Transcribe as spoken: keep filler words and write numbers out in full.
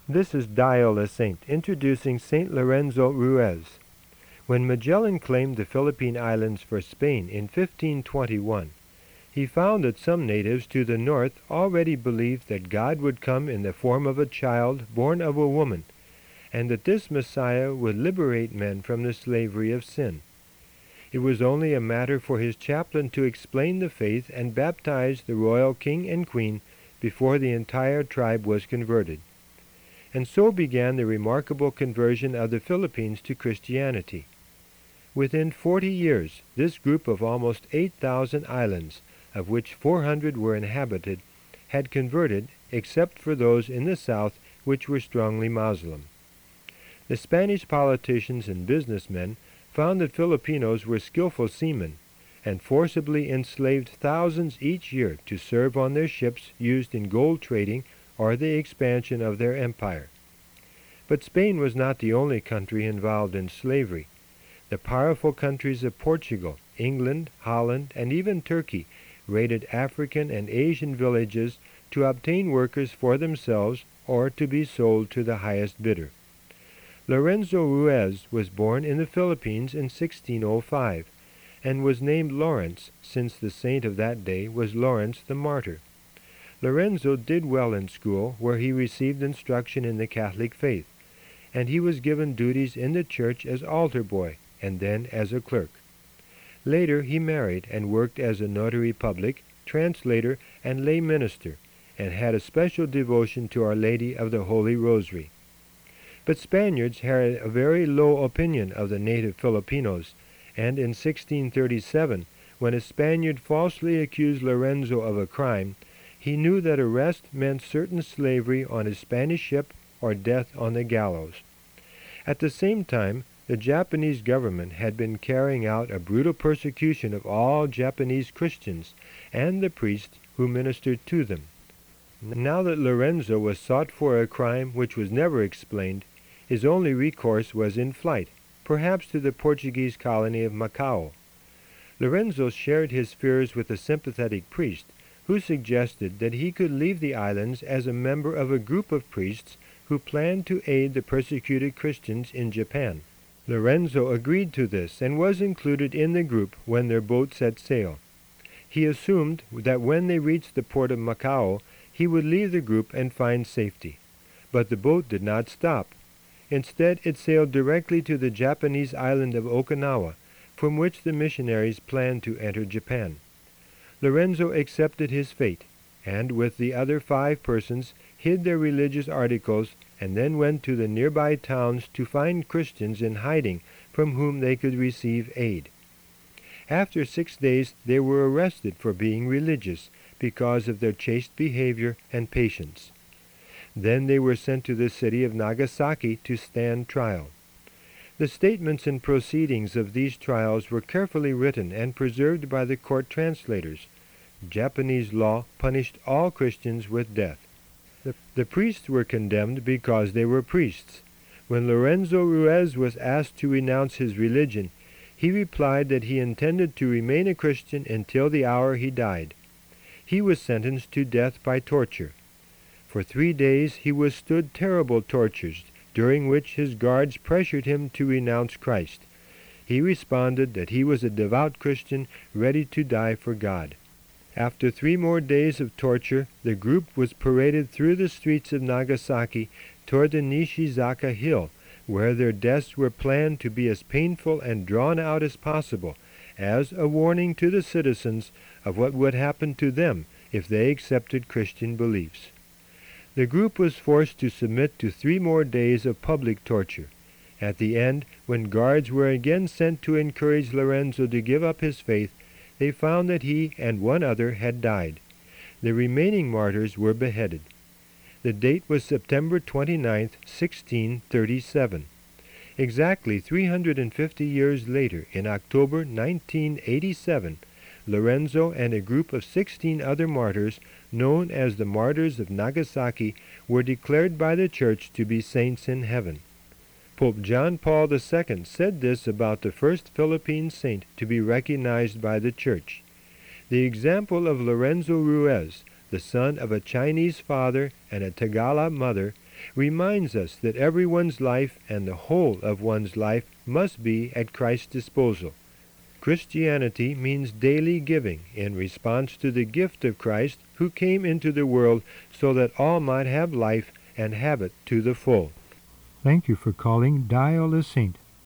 This is Dial a Saint, introducing Saint Lorenzo Ruiz. When Magellan claimed the Philippine Islands for Spain in fifteen twenty-one, he found that some natives to the north already believed that God would come in the form of a child born of a woman, and that this Messiah would liberate men from the slavery of sin. It was only a matter for his chaplain to explain the faith and baptize the royal king and queen before the entire tribe was converted. And so began the remarkable conversion of the Philippines to Christianity. Within forty years, this group of almost eight thousand islands, of which four hundred were inhabited, had converted, except for those in the south which were strongly Muslim. The Spanish politicians and businessmen found that Filipinos were skillful seamen, and forcibly enslaved thousands each year to serve on their ships used in gold trading or the expansion of their empire. But Spain was not the only country involved in slavery. The powerful countries of Portugal, England, Holland, and even Turkey raided African and Asian villages to obtain workers for themselves or to be sold to the highest bidder. Lorenzo Ruiz was born in the Philippines in sixteen oh five, and was named Lawrence, since the saint of that day was Lawrence the Martyr. Lorenzo did well in school, where he received instruction in the Catholic faith, and he was given duties in the church as altar boy, and then as a clerk. Later he married and worked as a notary public, translator, and lay minister, and had a special devotion to Our Lady of the Holy Rosary. But Spaniards had a very low opinion of the native Filipinos, and in sixteen thirty-seven, when a Spaniard falsely accused Lorenzo of a crime, he knew that arrest meant certain slavery on a Spanish ship or death on the gallows. At the same time, the Japanese government had been carrying out a brutal persecution of all Japanese Christians and the priests who ministered to them. Now that Lorenzo was sought for a crime which was never explained, his only recourse was in flight, perhaps to the Portuguese colony of Macao. Lorenzo shared his fears with a sympathetic priest, who suggested that he could leave the islands as a member of a group of priests who planned to aid the persecuted Christians in Japan. Lorenzo agreed to this and was included in the group when their boat set sail. He assumed that when they reached the port of Macao, he would leave the group and find safety. But the boat did not stop. Instead, it sailed directly to the Japanese island of Okinawa, from which the missionaries planned to enter Japan. Lorenzo accepted his fate, and with the other five persons hid their religious articles, and then went to the nearby towns to find Christians in hiding from whom they could receive aid. After six days they were arrested for being religious, because of their chaste behavior and patience. Then they were sent to the city of Nagasaki to stand trial. The statements and proceedings of these trials were carefully written and preserved by the court translators. Japanese law punished all Christians with death. The, the priests were condemned because they were priests. When Lorenzo Ruiz was asked to renounce his religion, he replied that he intended to remain a Christian until the hour he died. He was sentenced to death by torture. For three days he withstood terrible tortures, during which his guards pressured him to renounce Christ. He responded that he was a devout Christian ready to die for God. After three more days of torture, the group was paraded through the streets of Nagasaki toward the Nishizaka Hill, where their deaths were planned to be as painful and drawn out as possible, as a warning to the citizens of what would happen to them if they accepted Christian beliefs. The group was forced to submit to three more days of public torture. At the end, when guards were again sent to encourage Lorenzo to give up his faith, they found that he and one other had died. The remaining martyrs were beheaded. The date was September twenty-ninth, sixteen thirty-seven. Exactly three hundred fifty years later, in October nineteen eighty-seven, Lorenzo and a group of sixteen other martyrs, known as the Martyrs of Nagasaki, were declared by the Church to be saints in heaven. Pope John Paul the Second said this about the first Philippine saint to be recognized by the Church. The example of Lorenzo Ruiz, the son of a Chinese father and a Tagalog mother, reminds us that everyone's life and the whole of one's life must be at Christ's disposal. Christianity means daily giving in response to the gift of Christ, who came into the world so that all might have life and have it to the full. Thank you for calling Dial a Saint.